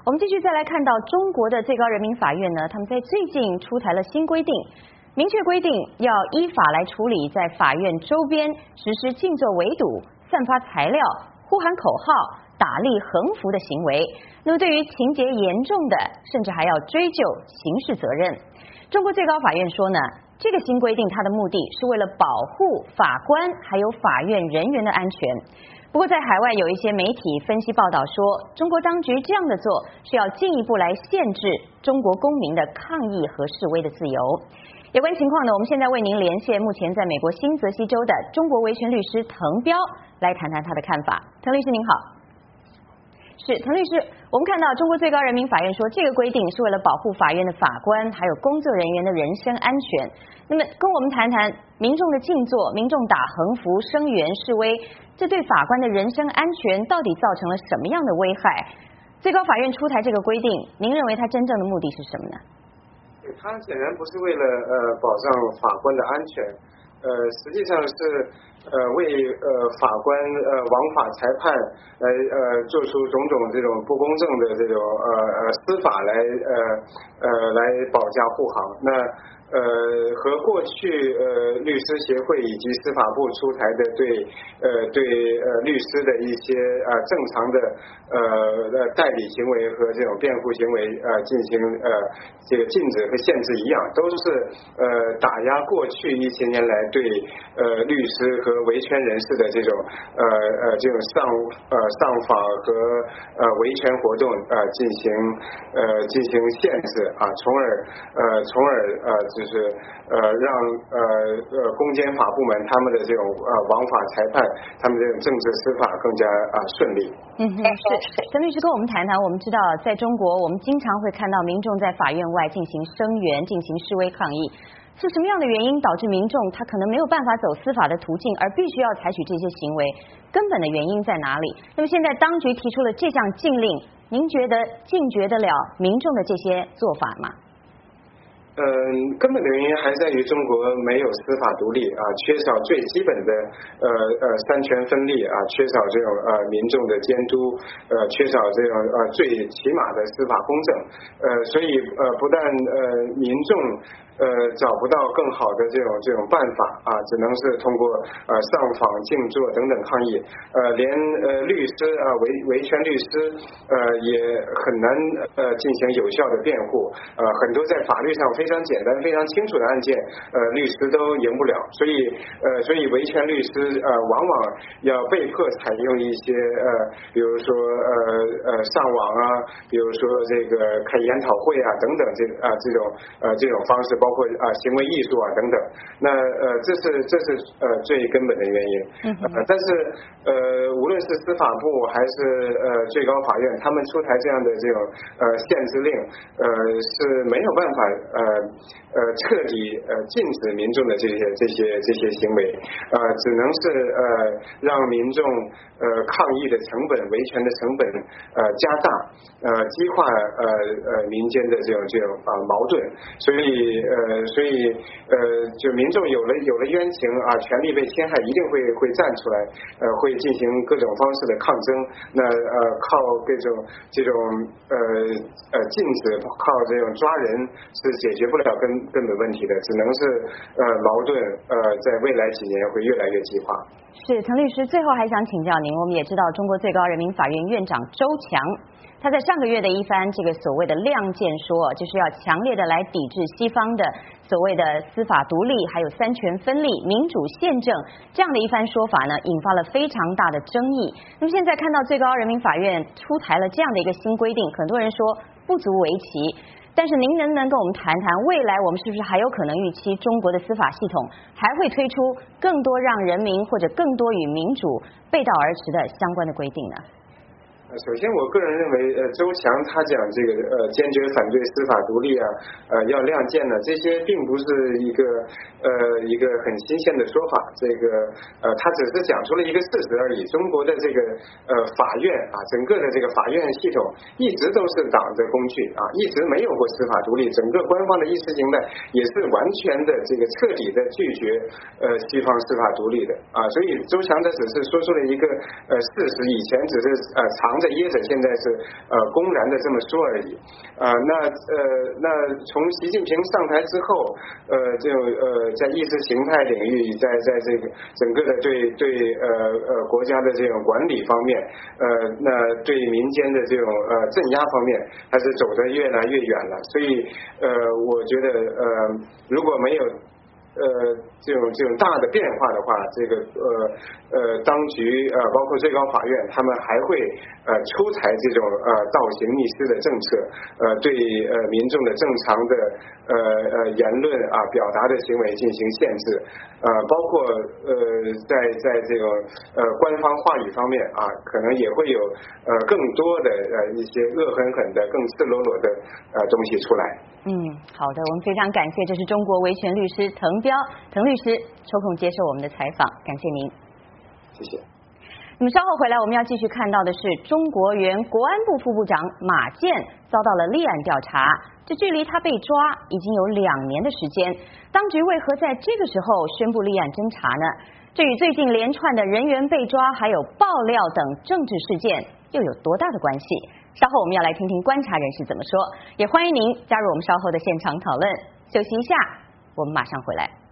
我们继续再来看到中国的最高人民法院呢，他们在最近出台了新规定，明确规定要依法来处理在法院周边实施静坐围堵、散发材料、呼喊口号、打立横幅的行为。那么对于情节严重的，甚至还要追究刑事责任。中国最高法院说呢，这个新规定它的目的是为了保护法官还有法院人员的安全。不过在海外有一些媒体分析报道说，中国当局这样的做是要进一步来限制中国公民的抗议和示威的自由。有关情况呢，我们现在为您连线目前在美国新泽西州的中国维权律师滕彪来谈谈他的看法。滕律师您好。是，滕律师，我们看到中国最高人民法院说，这个规定是为了保护法院的法官还有工作人员的人身安全。那么跟我们谈谈民众的静坐、民众打横幅、声援示威，这对法官的人身安全到底造成了什么样的危害？最高法院出台这个规定，您认为它真正的目的是什么呢？ 它显然不是为了保障法官的安全，实际上是为法官枉法裁判来做出种种这种不公正的这种司法来保驾护航。那和过去律师协会以及司法部出台的对律师的一些正常的代理行为和这种辩护行为进行这个禁止和限制一样，都是打压过去一些年来对律师和维权人士的这种这种上访和维权活动进行限制啊，从而就是让公检法部门他们的这种枉法裁判，他们这种政治司法更加顺利。 是，滕律师跟我们谈谈，我们知道在中国，我们经常会看到民众在法院外进行声援、进行示威抗议，是什么样的原因导致民众他可能没有办法走司法的途径，而必须要采取这些行为？根本的原因在哪里？那么现在当局提出了这项禁令，您觉得禁绝得了民众的这些做法吗？ 根本的原因还在于中国没有司法独立啊，缺少最基本的三权分立啊，缺少这种民众的监督，缺少这种最起码的司法公正，所以不但民众找不到更好的这种办法啊，只能是通过上访、静坐等等抗议，连律师维权律师也很难进行有效的辩护，很多在法律上非常简单、非常清楚的案件，律师都赢不了，所以维权律师往往要被迫采用一些比如说上网啊，比如说这个开研讨会啊等等这种方式，包括行为艺术啊等等。那这是最根本的原因。但是无论是司法部还是最高法院，他们出台这样的这种限制令，是没有办法彻底禁止民众的这些行为，只能是让民众抗议的成本、维权的成本加大，激化民间的这种矛盾，所以就民众有了冤情啊，权利被侵害，一定会站出来，会进行各种方式的抗争。那靠这种禁止，靠这种抓人是解决不了根本问题的，只能是矛盾在未来几年会越来越激化。 是，滕律师，最后还想请教您，我们也知道中国最高人民法院院长周强，他在上个月的一番这个所谓的亮剑说，就是要强烈的来抵制西方的所谓的司法独立，还有三权分立、民主宪政这样的一番说法呢，引发了非常大的争议。那么现在看到最高人民法院出台了这样的一个新规定，很多人说不足为奇。但是您能不能跟我们谈谈，未来我们是不是还有可能预期中国的司法系统还会推出更多让人民或者更多与民主背道而驰的相关的规定呢？ 首先我个人认为周强他讲这个坚决反对司法独立啊，要亮剑呢，这些并不是一个很新鲜的说法，这个他只是讲出了一个事实而已。中国的这个法院啊，整个的这个法院系统一直都是党的工具啊，一直没有过司法独立，整个官方的意识形态也是完全的这个彻底的拒绝西方司法独立的啊，所以周强他只是说出了一个事实，以前只是常着掖着，现在是公然的这么说而已。那从习近平上台之后，这种在意识形态领域，在这个整个的对国家的这种管理方面，那对民间的这种镇压方面，还是走得越来越远了。所以我觉得如果没有这种大的变化的话，这个当局包括最高法院，他们还会出台这种倒行逆施的政策，对民众的正常的言论表达的行为进行限制，包括在这种官方话语方面可能也会有更多的一些恶狠狠的、更赤裸裸的东西出来。 好的，我们非常感谢，这是中国维权律师滕律师抽空接受我们的采访，感谢您。 谢谢。 那么稍后回来，我们要继续看到的是中国原国安部副部长马建遭到了立案调查，这距离他被抓已经有2年的时间，当局为何在这个时候宣布立案侦查呢？这与最近连串的人员被抓还有爆料等政治事件又有多大的关系？稍后我们要来听听观察人士怎么说，也欢迎您加入我们稍后的现场讨论。休息一下，我们马上回来。